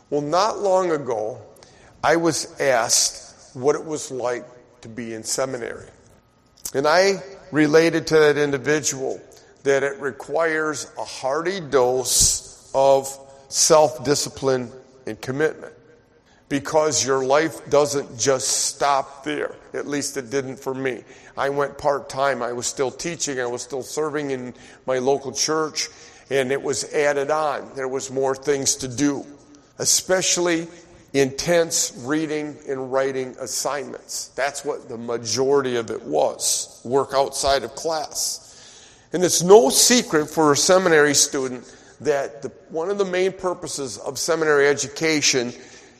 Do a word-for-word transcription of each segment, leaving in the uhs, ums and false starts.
Well, not long ago, I was asked what it was like to be in seminary. And I related to that individual that it requires a hearty dose of self-discipline and commitment, because your life doesn't just stop there. At least it didn't for me. I went part-time. I was still teaching. I was still serving in my local church, and it was added on. There was more things to do, especially intense reading and writing assignments. That's what the majority of it was, work outside of class. And it's no secret for a seminary student that the, one of the main purposes of seminary education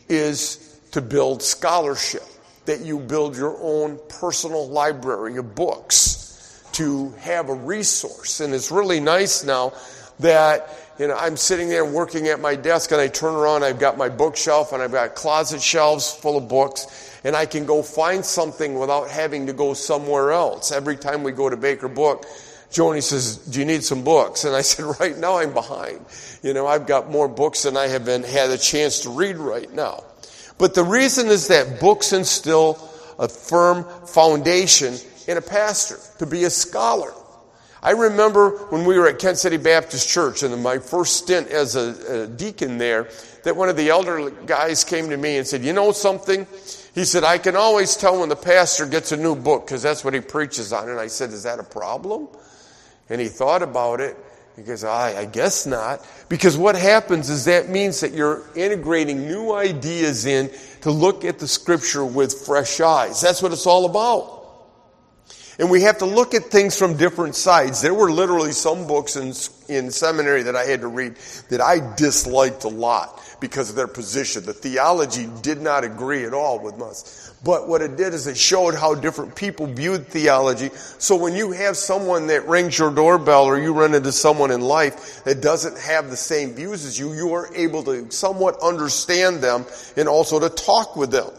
is to build scholarship, that you build your own personal library of books, to have a resource. And it's really nice now that, you know, I'm sitting there working at my desk and I turn around, I've got my bookshelf and I've got closet shelves full of books, and I can go find something without having to go somewhere else. Every time we go to Baker Book, Joni says, do you need some books? And I said, right now I'm behind. You know, I've got more books than I have been, had a chance to read right now. But the reason is that books instill a firm foundation in a pastor to be a scholar. I remember when we were at Kent City Baptist Church, and in my first stint as a, a deacon there, that one of the elder guys came to me and said, you know something? He said, I can always tell when the pastor gets a new book because that's what he preaches on. And I said, is that a problem? And he thought about it. He goes, I, I guess not. Because what happens is that means that you're integrating new ideas in to look at the Scripture with fresh eyes. That's what it's all about. And we have to look at things from different sides. There were literally some books in, in seminary that I had to read that I disliked a lot because of their position. The theology did not agree at all with us. But what it did is it showed how different people viewed theology. So when you have someone that rings your doorbell or you run into someone in life that doesn't have the same views as you, you are able to somewhat understand them and also to talk with them.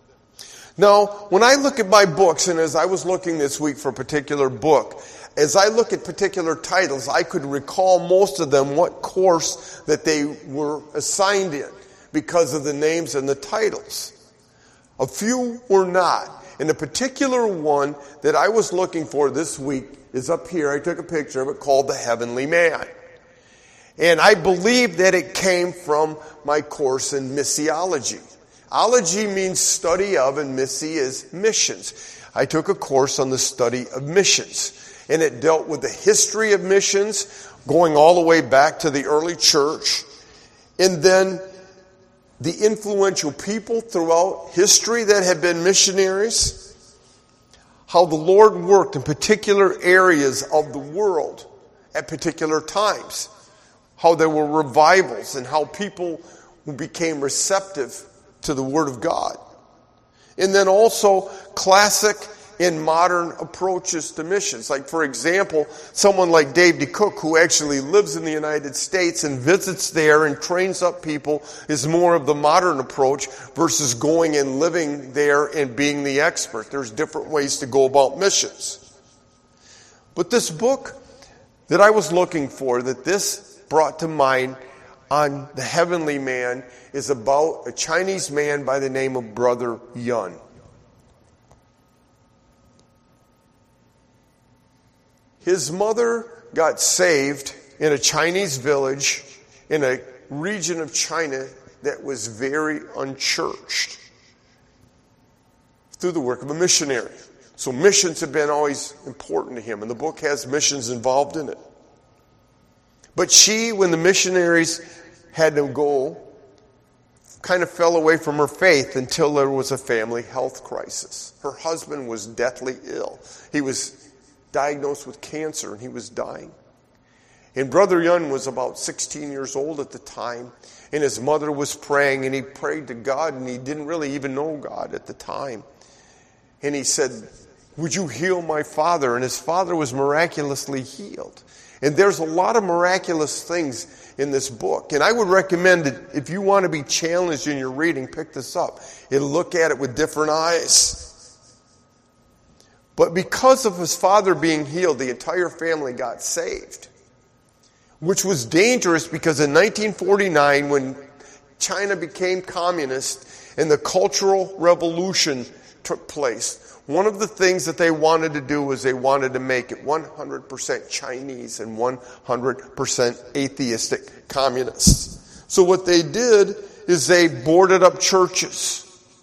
Now, when I look at my books, and as I was looking this week for a particular book, as I look at particular titles, I could recall most of them what course that they were assigned in because of the names and the titles. A few were not. And the particular one that I was looking for this week is up here. I took a picture of it, called The Heavenly Man. And I believe that it came from my course in missiology. Ology means study of, and missi is missions. I took a course on the study of missions. And it dealt with the history of missions, going all the way back to the early church. And then the influential people throughout history that have been missionaries. How the Lord worked in particular areas of the world at particular times. How there were revivals and how people became receptive to the Word of God. And then also classic and modern approaches to missions. Like, for example, someone like Dave DeCook, who actually lives in the United States and visits there and trains up people, is more of the modern approach versus going and living there and being the expert. There's different ways to go about missions. But this book that I was looking for, that this brought to mind on The Heavenly Man, is about a Chinese man by the name of Brother Yun. His mother got saved in a Chinese village in a region of China that was very unchurched through the work of a missionary. So missions have been always important to him, and the book has missions involved in it. But she, when the missionaries had to go, kind of fell away from her faith until there was a family health crisis. Her husband was deathly ill. He was diagnosed with cancer, and he was dying. And Brother Yun was about sixteen years old at the time, and his mother was praying, and he prayed to God, and he didn't really even know God at the time. And he said, would you heal my father? And his father was miraculously healed. And there's a lot of miraculous things in this book. And I would recommend that if you want to be challenged in your reading, pick this up and look at it with different eyes. But because of his father being healed, the entire family got saved. Which was dangerous because in nineteen forty-nine, when China became communist and the Cultural Revolution took place, one of the things that they wanted to do was they wanted to make it one hundred percent Chinese and one hundred percent atheistic communists. So what they did is they boarded up churches.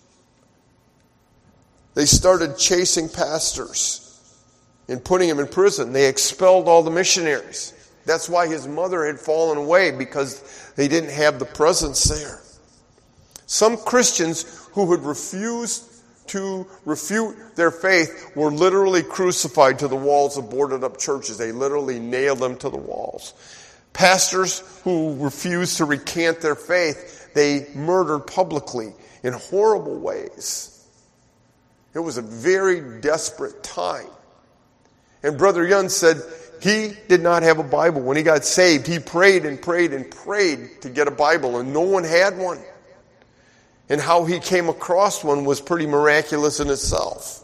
They started chasing pastors and putting them in prison. They expelled all the missionaries. That's why his mother had fallen away, because they didn't have the presence there. Some Christians who had refused to refute their faith were literally crucified to the walls of boarded up churches. They literally nailed them to the walls. Pastors who refused to recant their faith, they murdered publicly in horrible ways. It was a very desperate time. And Brother Yun said he did not have a Bible. When he got saved, he prayed and prayed and prayed to get a Bible, and no one had one. And how he came across one was pretty miraculous in itself.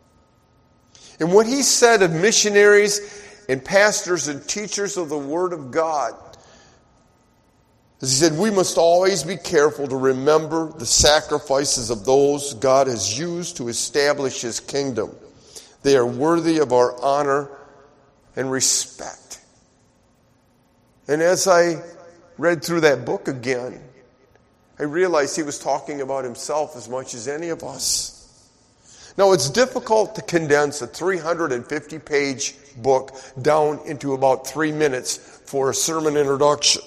And what he said of missionaries and pastors and teachers of the Word of God, he said, we must always be careful to remember the sacrifices of those God has used to establish His kingdom. They are worthy of our honor and respect. And as I read through that book again, I realized he was talking about himself as much as any of us. Now, it's difficult to condense a three hundred fifty page book down into about three minutes for a sermon introduction.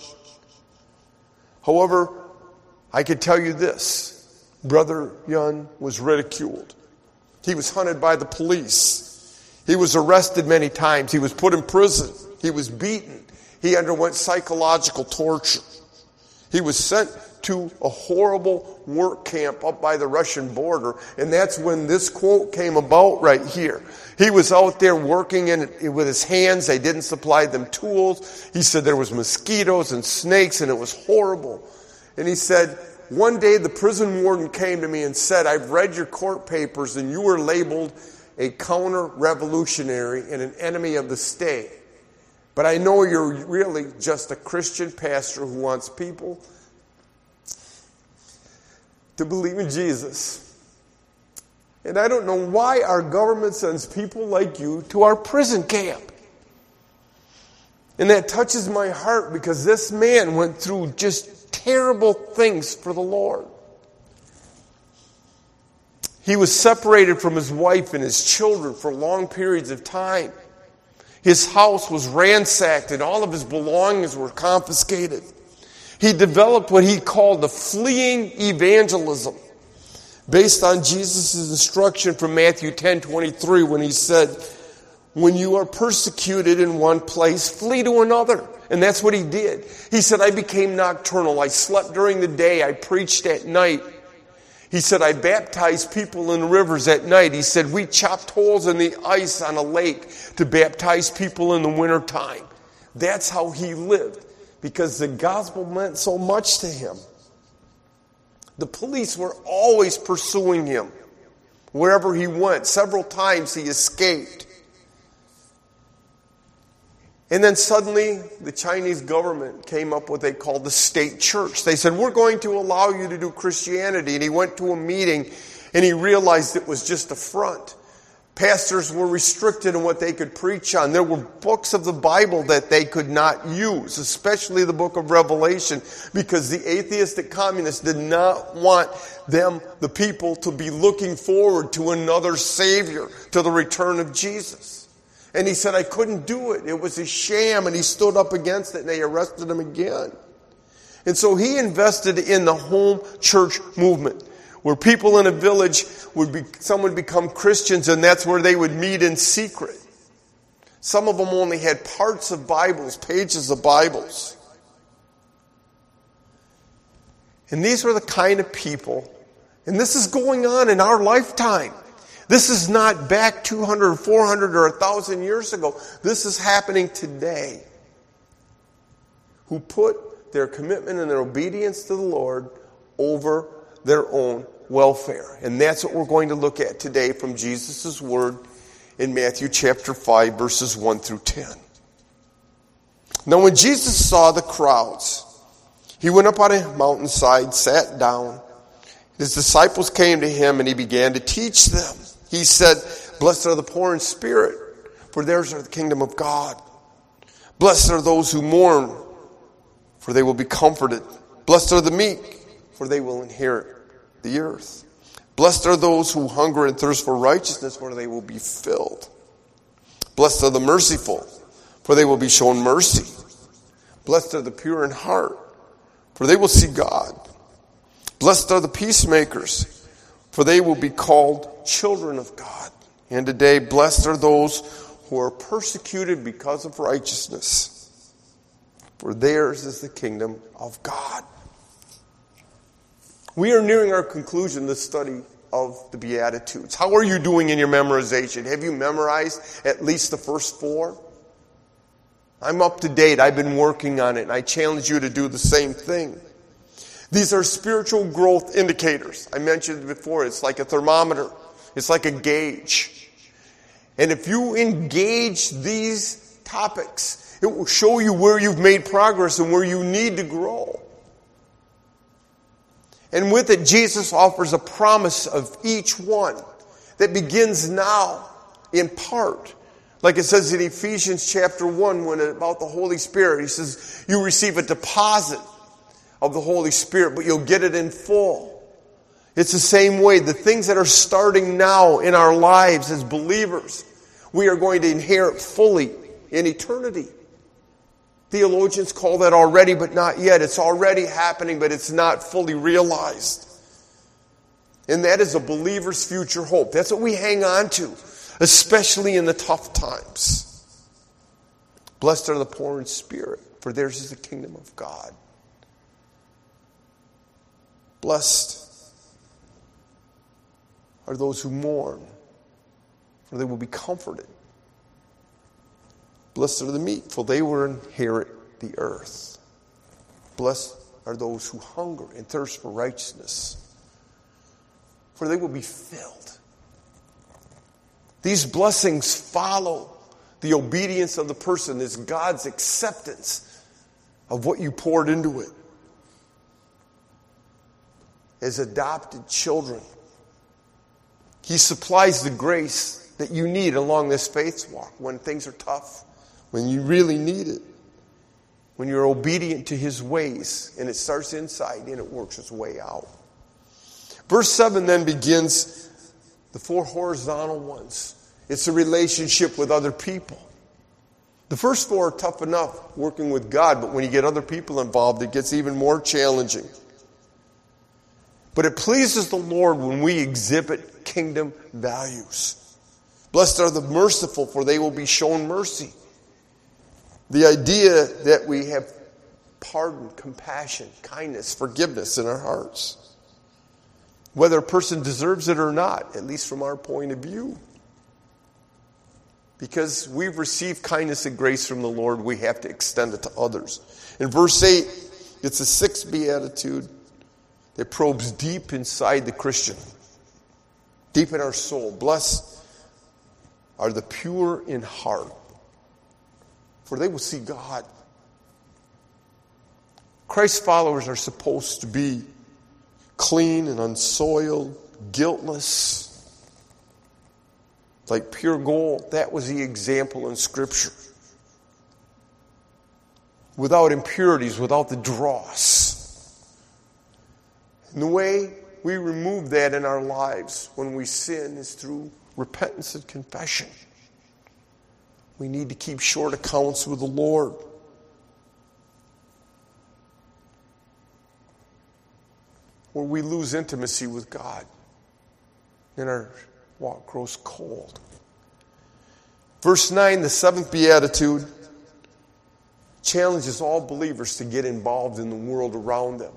However, I can tell you this. Brother Yun was ridiculed. He was hunted by the police. He was arrested many times. He was put in prison. He was beaten. He underwent psychological torture. He was sent to a horrible work camp up by the Russian border, and that's when this quote came about right here. He was out there working in it with his hands. They didn't supply them tools. He said there was mosquitoes and snakes, and it was horrible. And he said, one day the prison warden came to me and said, I've read your court papers, and you were labeled a counter-revolutionary and an enemy of the state. But I know you're really just a Christian pastor who wants people to believe in Jesus. And I don't know why our government sends people like you to our prison camp. And that touches my heart, because this man went through just terrible things for the Lord. He was separated from his wife and his children for long periods of time. His house was ransacked and all of his belongings were confiscated. He developed what he called the fleeing evangelism, based on Jesus' instruction from Matthew ten twenty-three, when he said, when you are persecuted in one place, flee to another. And that's what he did. He said, I became nocturnal. I slept during the day. I preached at night. He said, I baptized people in rivers at night. He said, we chopped holes in the ice on a lake to baptize people in the wintertime. That's how he lived, because the gospel meant so much to him. The police were always pursuing him wherever he went. Several times he escaped. And then suddenly the Chinese government came up with what they called the state church. They said, we're going to allow you to do Christianity. And he went to a meeting and he realized it was just a front. Pastors were restricted in what they could preach on. There were books of the Bible that they could not use, especially the book of Revelation, because the atheistic communists did not want them, the people, to be looking forward to another Savior, to the return of Jesus. And he said, I couldn't do it. It was a sham. And he stood up against it, and they arrested him again. And so he invested in the home church movement, where people in a village would be, some would become Christians, and that's where they would meet in secret. Some of them only had parts of Bibles, pages of Bibles. And these were the kind of people, and this is going on in our lifetime. This is not back two hundred, four hundred, or one thousand years ago. This is happening today. Who put their commitment and their obedience to the Lord over their own welfare. And that's what we're going to look at today from Jesus' word in Matthew chapter five, verses one through ten. Now when Jesus saw the crowds, He went up on a mountainside, sat down. His disciples came to him, and he began to teach them. He said, "Blessed are the poor in spirit, for theirs are the kingdom of God. Blessed are those who mourn, for they will be comforted. Blessed are the meek, for they will inherit the earth. Blessed are those who hunger and thirst for righteousness, for they will be filled. Blessed are the merciful, for they will be shown mercy. Blessed are the pure in heart, for they will see God. Blessed are the peacemakers, for they will be called children of God. And today, blessed are those who are persecuted because of righteousness, for theirs is the kingdom of God." We are nearing our conclusion, the study of the Beatitudes. How are you doing in your memorization? Have you memorized at least the first four? I'm up to date. I've been working on it, and I challenge you to do the same thing. These are spiritual growth indicators. I mentioned before, it's like a thermometer. It's like a gauge. And if you engage these topics, it will show you where you've made progress and where you need to grow. And with it, Jesus offers a promise of each one that begins now in part. Like it says in Ephesians chapter one, when about the Holy Spirit, he says, you receive a deposit of the Holy Spirit, but you'll get it in full. It's the same way. The things that are starting now in our lives as believers, we are going to inherit fully in eternity. Theologians call that already, but not yet. It's already happening, but it's not fully realized. And that is a believer's future hope. That's what we hang on to, especially in the tough times. Blessed are the poor in spirit, for theirs is the kingdom of God. Blessed are those who mourn, for they will be comforted. Blessed are the meek, for they will inherit the earth. Blessed are those who hunger and thirst for righteousness, for they will be filled. These blessings follow the obedience of the person. It's God's acceptance of what you poured into it. As adopted children, He supplies the grace that you need along this faith walk when things are tough, when you really need it, when you're obedient to His ways, and it starts inside and it works its way out. Verse seven then begins the four horizontal ones. It's a relationship with other people. The first four are tough enough, working with God, but when you get other people involved, it gets even more challenging. But it pleases the Lord when we exhibit kingdom values. Blessed are the merciful, for they will be shown mercy. The idea that we have pardon, compassion, kindness, forgiveness in our hearts. Whether a person deserves it or not, at least from our point of view. Because we've received kindness and grace from the Lord, we have to extend it to others. In verse eight, it's the sixth beatitude that probes deep inside the Christian, deep in our soul. Blessed are the pure in heart, for they will see God. Christ's followers are supposed to be clean and unsoiled, guiltless, like pure gold. That was the example in Scripture. Without impurities, without the dross. And the way we remove that in our lives when we sin is through repentance and confession. We need to keep short accounts with the Lord. Or we lose intimacy with God and our walk grows cold. Verse nine, the seventh beatitude, challenges all believers to get involved in the world around them.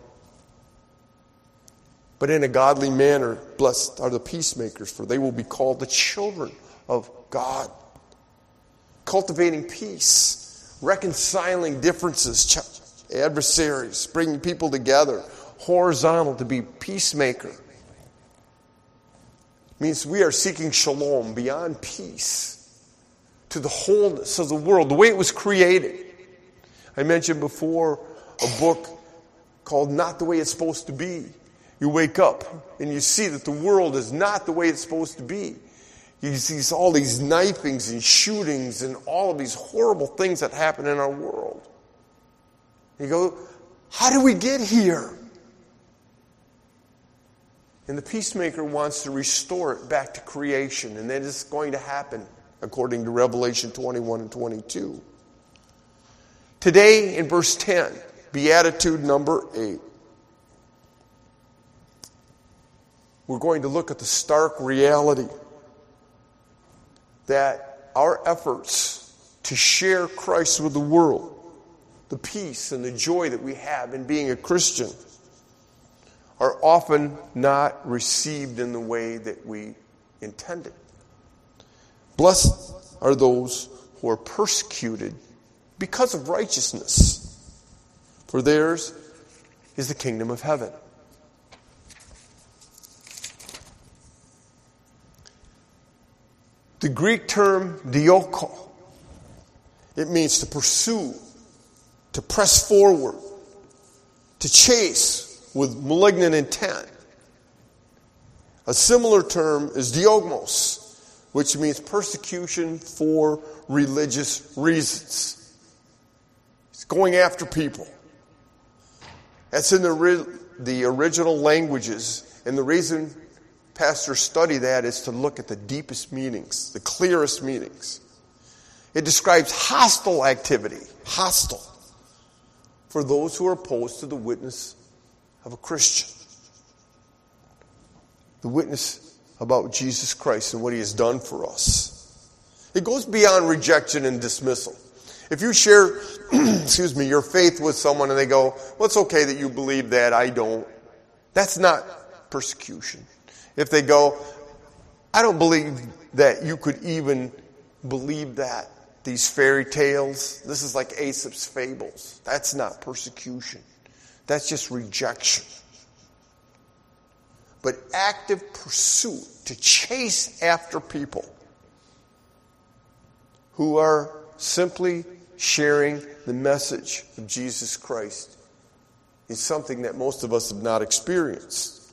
But in a godly manner. Blessed are the peacemakers, for they will be called the children of God. Cultivating peace, reconciling differences, adversaries, bringing people together. Horizontal, to be peacemaker. Means we are seeking shalom, beyond peace, to the wholeness of the world, the way it was created. I mentioned before a book called Not the Way It's Supposed to Be. You wake up and you see that the world is not the way it's supposed to be. You see all these knifings and shootings and all of these horrible things that happen in our world. You go, how did we get here? And the peacemaker wants to restore it back to creation, and that is going to happen according to Revelation twenty-one and twenty-two. Today in verse ten, Beatitude number eight, we're going to look at the stark reality that our efforts to share Christ with the world, the peace and the joy that we have in being a Christian, are often not received in the way that we intended. Blessed are those who are persecuted because of righteousness, for theirs is the kingdom of heaven. The Greek term dioko, it means to pursue, to press forward, to chase with malignant intent. A similar term is diogmos, which means persecution for religious reasons. It's going after people. That's in the, the original languages, and the reason pastors study that is to look at the deepest meanings, the clearest meanings. It describes hostile activity, hostile, for those who are opposed to the witness of a Christian. The witness about Jesus Christ and what he has done for us. It goes beyond rejection and dismissal. If you share, excuse me, your faith with someone and they go, well, it's okay that you believe that, I don't. That's not persecution. If they go, I don't believe that you could even believe that. These fairy tales, this is like Aesop's fables. That's not persecution. That's just rejection. But active pursuit to chase after people who are simply sharing the message of Jesus Christ is something that most of us have not experienced.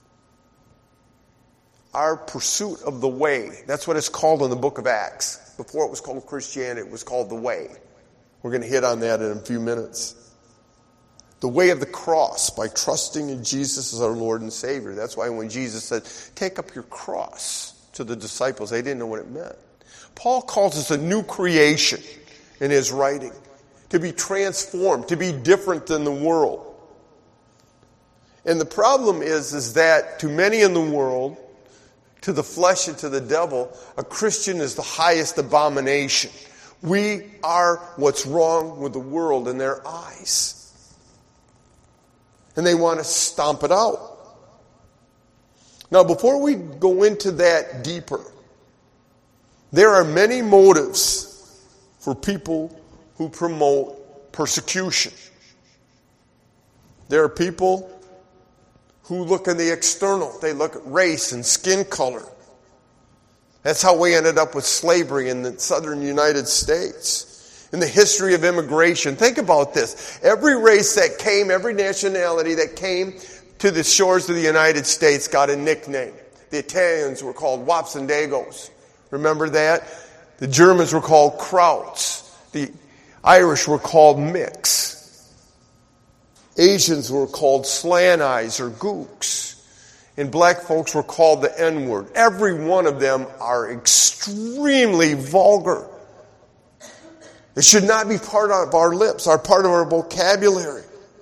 Our pursuit of the way, that's what it's called in the book of Acts. Before it was called Christianity, it was called the way. We're going to hit on that in a few minutes. The way of the cross, by trusting in Jesus as our Lord and Savior. That's why when Jesus said, take up your cross to the disciples, they didn't know what it meant. Paul calls us a new creation in his writing. To be transformed, to be different than the world. And the problem is, is that to many in the world, to the flesh and to the devil, a Christian is the highest abomination. We are what's wrong with the world in their eyes. And they want to stomp it out. Now, before we go into that deeper, there are many motives for people who promote persecution. There are people who look in the external. They look at race and skin color. That's how we ended up with slavery in the southern United States. In the history of immigration, think about this. Every race that came, every nationality that came to the shores of the United States got a nickname. The Italians were called Wapsendagos. Remember that? The Germans were called Krauts. The Irish were called Mix. Asians were called Slant Eyes or Gooks. And black folks were called the N-word. Every one of them are extremely vulgar. It should not be part of our lips, our part of our vocabulary.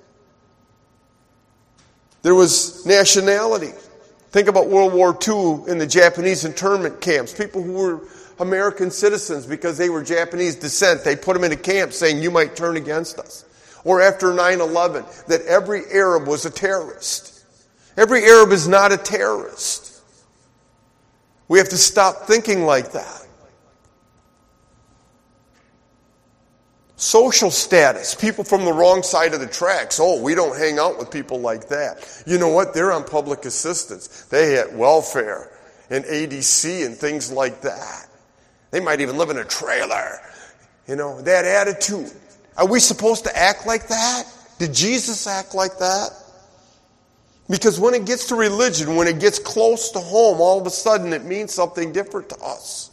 There was nationality. Think about World War Two in the Japanese internment camps. People who were American citizens because they were Japanese descent, they put them into camps saying, you might turn against us. Or after nine eleven, that every Arab was a terrorist. Every Arab is not a terrorist. We have to stop thinking like that. Social status. People from the wrong side of the tracks. Oh, we don't hang out with people like that. You know what? They're on public assistance. They get welfare and A D C and things like that. They might even live in a trailer. You know, that attitude. Are we supposed to act like that? Did Jesus act like that? Because when it gets to religion, when it gets close to home, all of a sudden it means something different to us.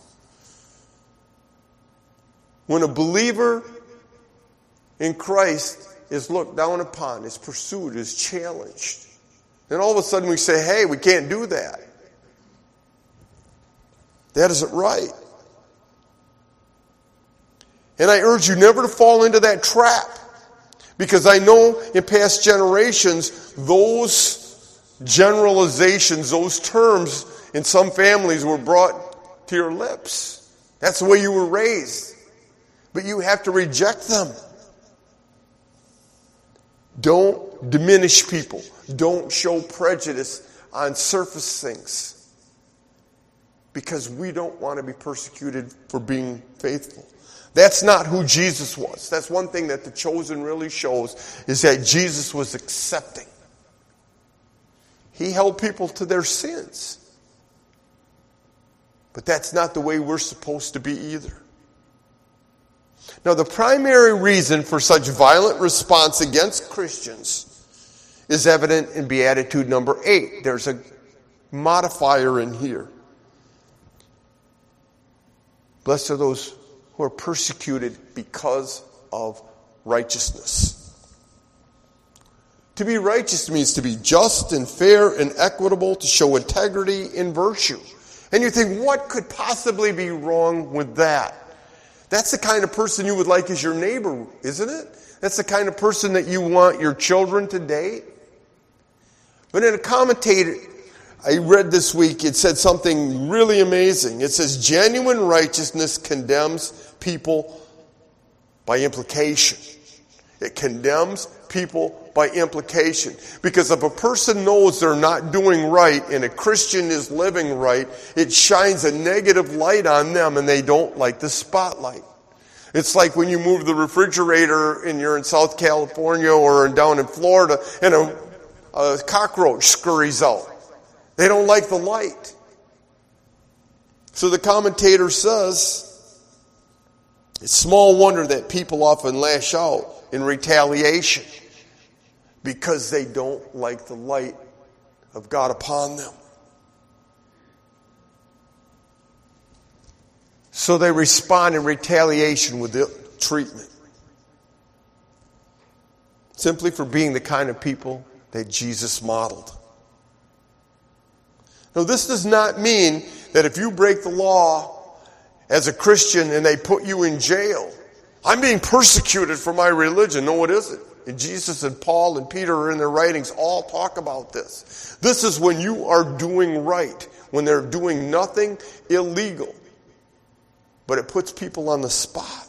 When a believer in Christ is looked down upon, is pursued, is challenged, then all of a sudden we say, hey, we can't do that. That isn't right. And I urge you never to fall into that trap. Because I know in past generations, those generalizations, those terms in some families were brought to your lips. That's the way you were raised. But you have to reject them. Don't diminish people. Don't show prejudice on surface things. Because we don't want to be persecuted for being faithful. That's not who Jesus was. That's one thing that The Chosen really shows, is that Jesus was accepting. He held people to their sins. But that's not the way we're supposed to be either. Now, the primary reason for such violent response against Christians is evident in Beatitude number eight. There's a modifier in here. Blessed are those who are persecuted because of righteousness. To be righteous means to be just and fair and equitable, to show integrity and virtue. And you think, what could possibly be wrong with that? That's the kind of person you would like as your neighbor, isn't it? That's the kind of person that you want your children to date. But in a commentator I read this week, it said something really amazing. It says, genuine righteousness condemns people by implication. It condemns people by implication. Because if a person knows they're not doing right and a Christian is living right, it shines a negative light on them and they don't like the spotlight. It's like when you move the refrigerator and you're in South California or down in Florida and a, a cockroach scurries out. They don't like the light. So the commentator says, it's small wonder that people often lash out in retaliation because they don't like the light of God upon them. So they respond in retaliation with ill treatment. Simply for being the kind of people that Jesus modeled. Now, this does not mean that if you break the law as a Christian and they put you in jail, I'm being persecuted for my religion. No, it isn't. And Jesus and Paul and Peter in their writings all talk about this. This is when you are doing right, when they're doing nothing illegal. But it puts people on the spot.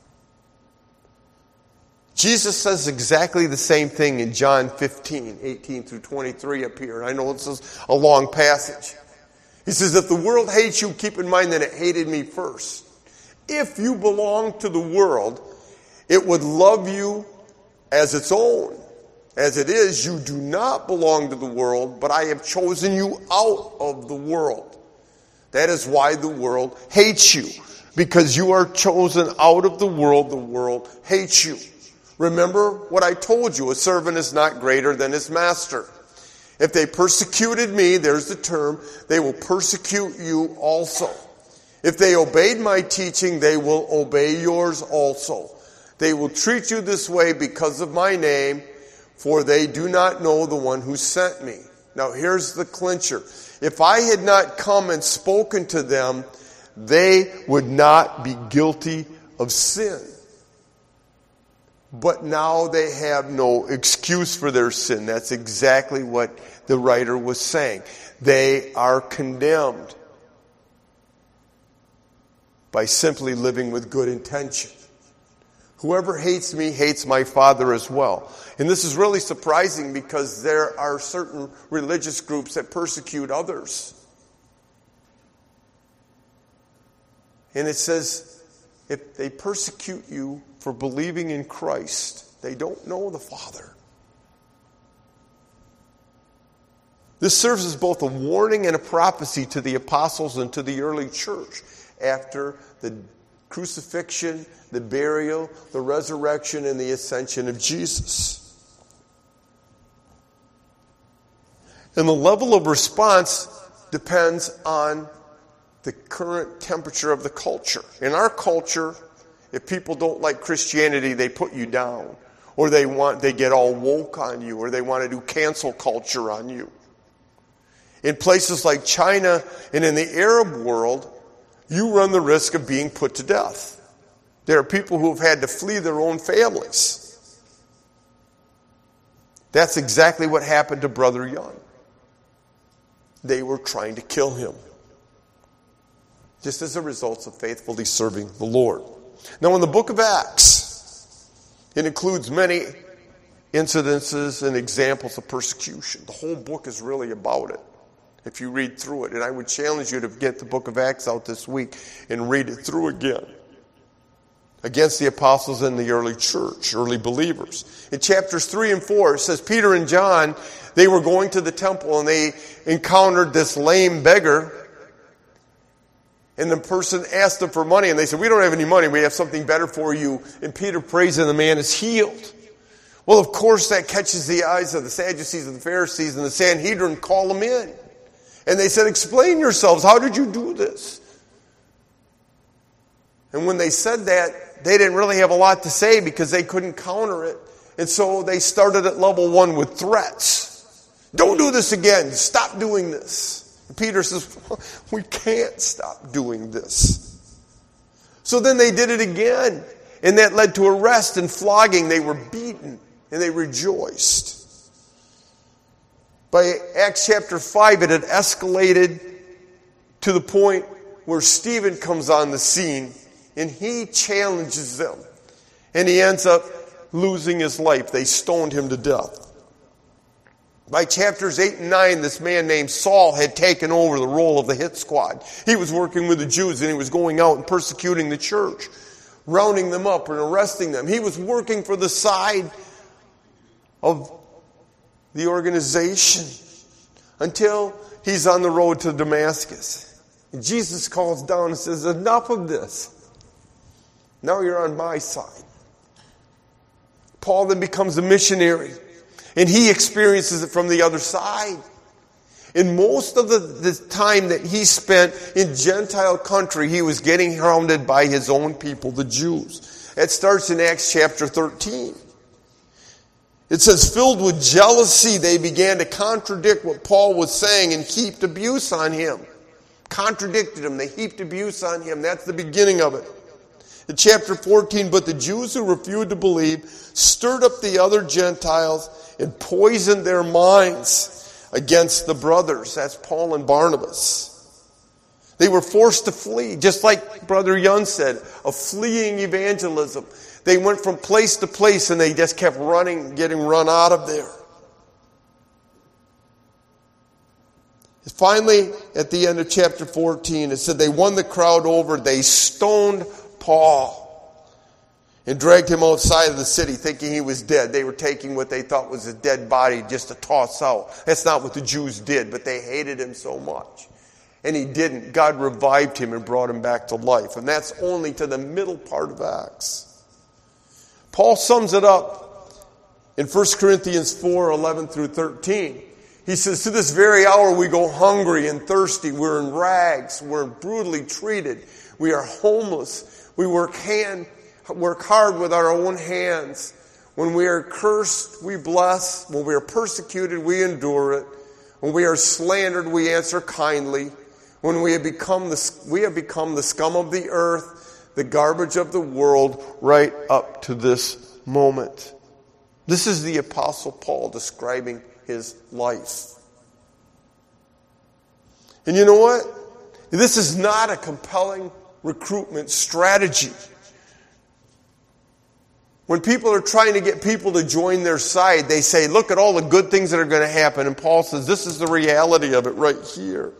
Jesus says exactly the same thing in John fifteen, eighteen through twenty-three up here. I know this is a long passage. He says, if the world hates you, keep in mind that it hated me first. If you belong to the world, it would love you as its own. As it is, you do not belong to the world, but I have chosen you out of the world. That is why the world hates you. Because you are chosen out of the world, the world hates you. Remember what I told you, a servant is not greater than his master. If they persecuted me, there's the term, they will persecute you also. If they obeyed my teaching, they will obey yours also. They will treat you this way because of my name, for they do not know the one who sent me. Now here's the clincher. If I had not come and spoken to them, they would not be guilty of sin. But now they have no excuse for their sin. That's exactly what the writer was saying. They are condemned by simply living with good intention. Whoever hates me hates my Father as well. And this is really surprising because there are certain religious groups that persecute others. And it says, if they persecute you for believing in Christ, they don't know the Father. This serves as both a warning and a prophecy to the apostles and to the early church after the crucifixion, the burial, the resurrection, and the ascension of Jesus. And the level of response depends on the current temperature of the culture. In our culture, if people don't like Christianity, they put you down. Or they want they get all woke on you, or they want to do cancel culture on you. In places like China and in the Arab world, you run the risk of being put to death. There are people who have had to flee their own families. That's exactly what happened to Brother Yun. They were trying to kill him, just as a result of faithfully serving the Lord. Now, in the book of Acts, it includes many incidences and examples of persecution. The whole book is really about it, if you read through it. And I would challenge you to get the book of Acts out this week and read it through again. Against the apostles in the early church, early believers. In chapters three and four, it says Peter and John, they were going to the temple and they encountered this lame beggar. And the person asked them for money, and they said, we don't have any money, we have something better for you. And Peter prays, and the man is healed. Well, of course, that catches the eyes of the Sadducees and the Pharisees, and the Sanhedrin call them in. And they said, explain yourselves, how did you do this? And when they said that, they didn't really have a lot to say because they couldn't counter it. And so they started at level one with threats. Don't do this again, stop doing this. Peter says, well, we can't stop doing this. So then they did it again. And that led to arrest and flogging. They were beaten and they rejoiced. By Acts chapter five, it had escalated to the point where Stephen comes on the scene and he challenges them. And he ends up losing his life. They stoned him to death. By chapters eight and nine, this man named Saul had taken over the role of the hit squad. He was working with the Jews and he was going out and persecuting the church, rounding them up and arresting them. He was working for the side of the organization until he's on the road to Damascus. And Jesus calls down and says, enough of this. Now you're on my side. Paul then becomes a missionary. And he experiences it from the other side. And most of the, the time that he spent in Gentile country, he was getting hounded by his own people, the Jews. It starts in Acts chapter thirteen. It says, filled with jealousy, they began to contradict what Paul was saying and heaped abuse on him. Contradicted him. They heaped abuse on him. That's the beginning of it. In chapter fourteen, but the Jews who refused to believe stirred up the other Gentiles and poisoned their minds against the brothers. That's Paul and Barnabas. They were forced to flee, just like Brother Yun said, a fleeing evangelism. They went from place to place and they just kept running, getting run out of there. Finally, at the end of chapter fourteen, it said they won the crowd over. They stoned Paul and dragged him outside of the city thinking he was dead. They were taking what they thought was a dead body just to toss out. That's not what the Jews did, but they hated him so much. And he didn't. God revived him and brought him back to life. And that's only to the middle part of Acts. Paul sums it up in First Corinthians four, eleven through thirteen. He says, to this very hour we go hungry and thirsty. We're in rags. We're brutally treated. We are homeless. We work hand Work hard with our own hands. When we are cursed, we bless. When we are persecuted, we endure it. When we are slandered, we answer kindly. When we have become the, we have become the scum of the earth, the garbage of the world, right up to this moment. This is the Apostle Paul describing his life. And you know what? This is not a compelling recruitment strategy. When people are trying to get people to join their side, they say, look at all the good things that are going to happen. And Paul says, this is the reality of it right here.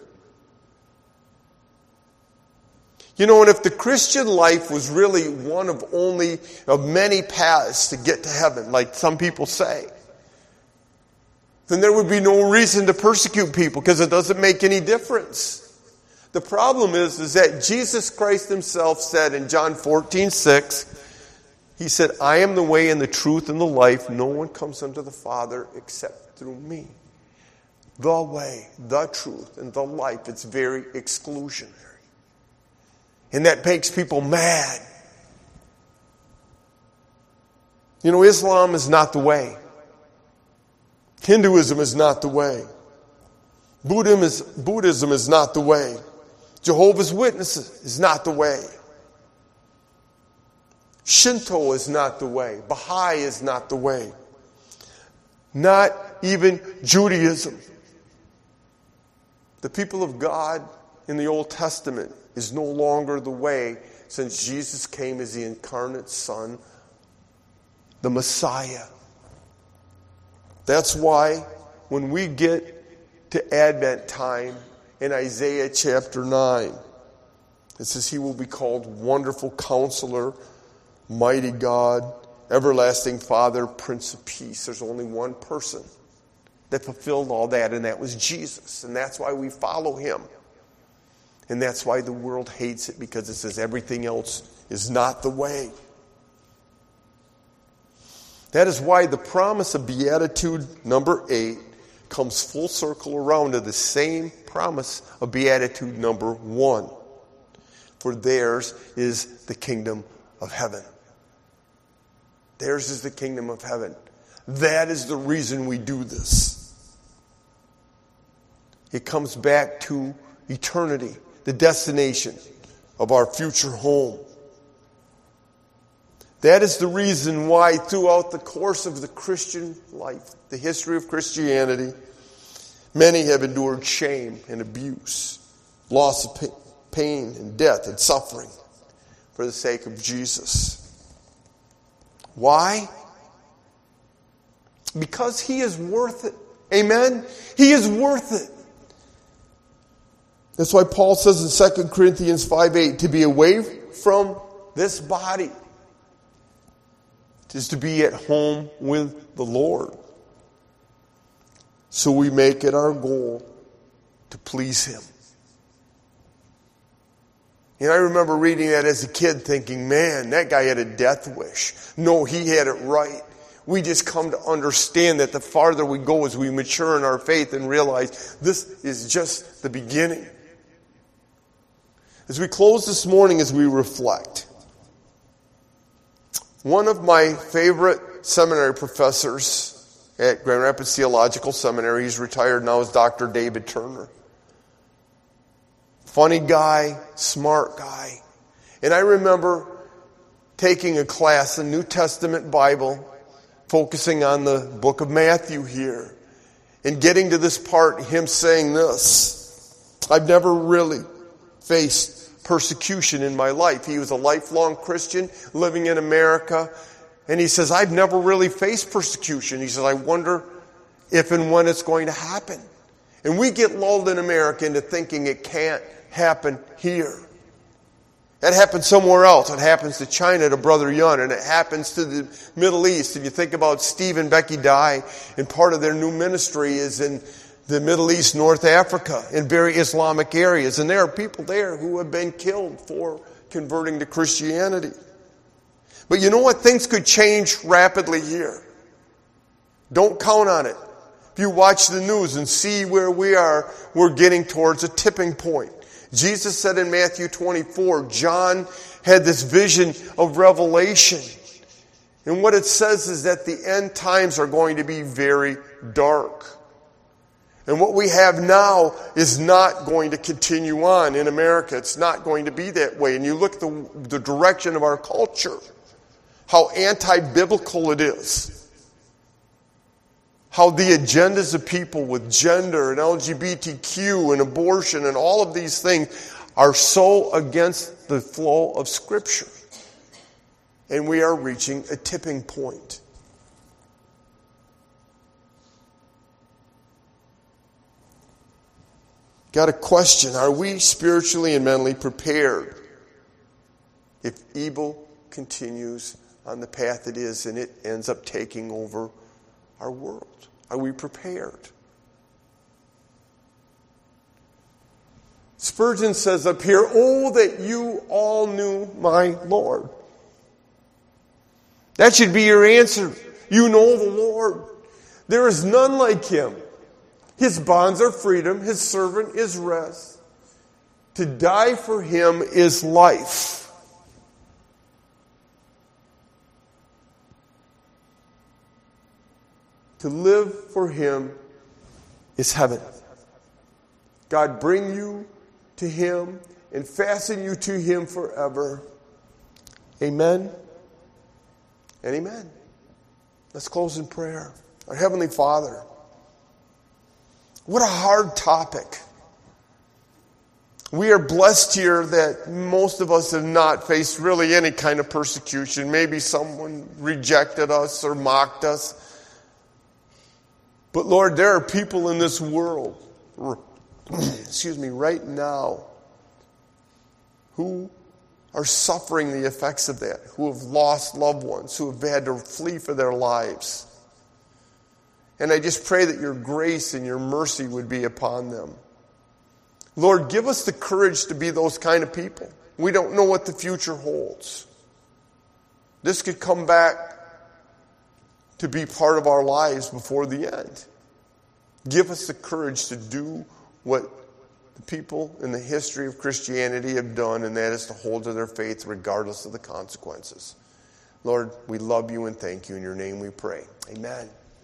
You know, and if the Christian life was really one of only, of many paths to get to heaven, like some people say, then there would be no reason to persecute people because it doesn't make any difference. The problem is, is that Jesus Christ himself said in John fourteen six, he said, I am the way and the truth and the life. No one comes unto the Father except through me. the way, the truth, and the life. It's very exclusionary. And that makes people mad. You know, Islam is not the way. Hinduism is not the way. Buddhism is, Buddhism is not the way. Jehovah's Witnesses is not the way. Shinto is not the way. Baha'i is not the way. Not even Judaism. The people of God in the Old Testament is no longer the way since Jesus came as the incarnate Son, the Messiah. That's why when we get to Advent time in Isaiah chapter nine, it says he will be called Wonderful Counselor, Mighty God, Everlasting Father, Prince of Peace. There's only one person that fulfilled all that, and that was Jesus. And that's why we follow him. And that's why the world hates it, because it says everything else is not the way. That is why the promise of Beatitude number eight comes full circle around to the same promise of Beatitude number one. For theirs is the kingdom of heaven. Theirs is the kingdom of heaven. That is the reason we do this. It comes back to eternity, the destination of our future home. That is the reason why throughout the course of the Christian life, the history of Christianity, many have endured shame and abuse, loss of pain and death and suffering for the sake of Jesus. Why? Because he is worth it. Amen? He is worth it. That's why Paul says in Second Corinthians five eight, to be away from this body is to be at home with the Lord. So we make it our goal to please him. And I remember reading that as a kid thinking, man, that guy had a death wish. No, he had it right. We just come to understand that the farther we go as we mature in our faith and realize this is just the beginning. As we close this morning, as we reflect, one of my favorite seminary professors at Grand Rapids Theological Seminary, he's retired now, is Doctor David Turner. Funny guy, smart guy. And I remember taking a class, a New Testament Bible, focusing on the book of Matthew here, and getting to this part, him saying this, I've never really faced persecution in my life. He was a lifelong Christian living in America. And he says, I've never really faced persecution. He says, I wonder if and when it's going to happen. And we get lulled in America into thinking it can't happen here. It happens somewhere else. It happens to China, to Brother Yun, and it happens to the Middle East. If you think about Steve and Becky Dye, and part of their new ministry is in the Middle East, North Africa, in very Islamic areas. And there are people there who have been killed for converting to Christianity. But you know what? Things could change rapidly here. Don't count on it. If you watch the news and see where we are, we're getting towards a tipping point. Jesus said in Matthew twenty-four, John had this vision of Revelation. And what it says is that the end times are going to be very dark. And what we have now is not going to continue on in America. It's not going to be that way. And you look at the, the direction of our culture, how anti-biblical it is. How the agendas of people with gender and L G B T Q and abortion and all of these things are so against the flow of Scripture. And we are reaching a tipping point. Got a question. Are we spiritually and mentally prepared if evil continues on the path it is and it ends up taking over our world? Are we prepared? Spurgeon says up here, oh, that you all knew my Lord. That should be your answer. You know the Lord. There is none like him. His bonds are freedom. His servant is rest. To die for him is life. To live for him is heaven. God bring you to him and fasten you to him forever. Amen and amen. Let's close in prayer. Our Heavenly Father, what a hard topic. We are blessed here that most of us have not faced really any kind of persecution. Maybe someone rejected us or mocked us. But Lord, there are people in this world, excuse me, right now, who are suffering the effects of that, who have lost loved ones, who have had to flee for their lives. And I just pray that your grace and your mercy would be upon them. Lord, give us the courage to be those kind of people. We don't know what the future holds. This could come back to be part of our lives before the end. Give us the courage to do what the people in the history of Christianity have done, and that is to hold to their faith regardless of the consequences. Lord, we love you and thank you. In your name we pray. Amen.